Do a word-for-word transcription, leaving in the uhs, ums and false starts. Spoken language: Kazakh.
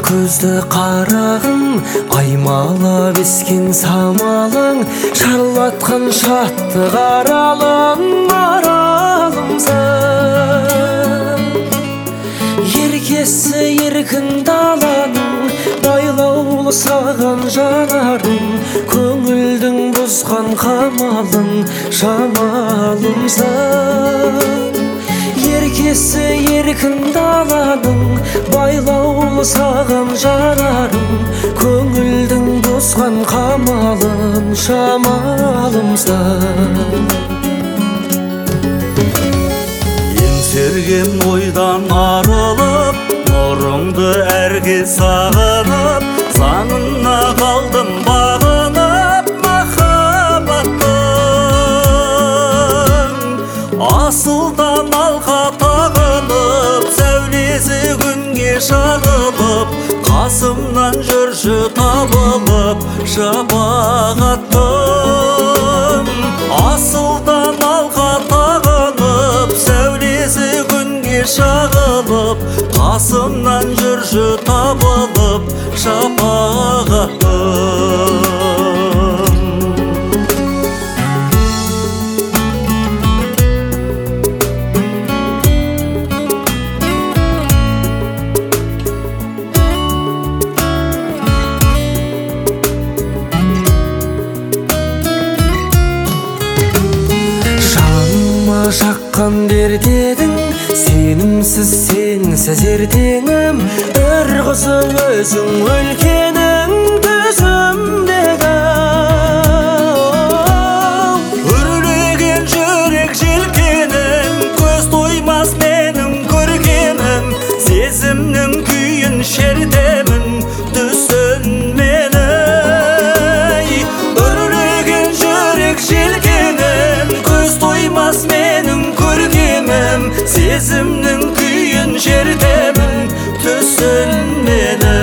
көзді қарағым, аймалап ескен самалың, шарлатқан шаттық аралың, аралымсың. Еркесі еркін даланың, байлаулы саған жанарың, көңілдің бұзған қамалың, жамалымсың. Еркесі еркін даланың, байлаулы саған жанарың, көңілдің бұзған қамалың, жамалымсың. Еңсерген ойдан арылып, нұрыңды әрге сағынып, заңына қалдым бағынып махаббаттың. Асылдан алқа тағынып, сәулесі күнге шағылып, қасымнан жүрші табылып шапағаттың. Асылдан алқа тағынып, сәулесі күнге шағылып, қасымнан жүрші табылып шапағаттың. Жаққан дертедің, сенімсіз сенсіз ертеңім, бір қызың өзің өлкенің төсімдегі. Үрлеген жүрек желкенің, көз тоймас менің көркемім, сезімнің күйін шертемін түсін мені. Үрлеген жүрек желкенің, көз тоймас менің көркемім, сезімнің күйін шертемін түсін мені.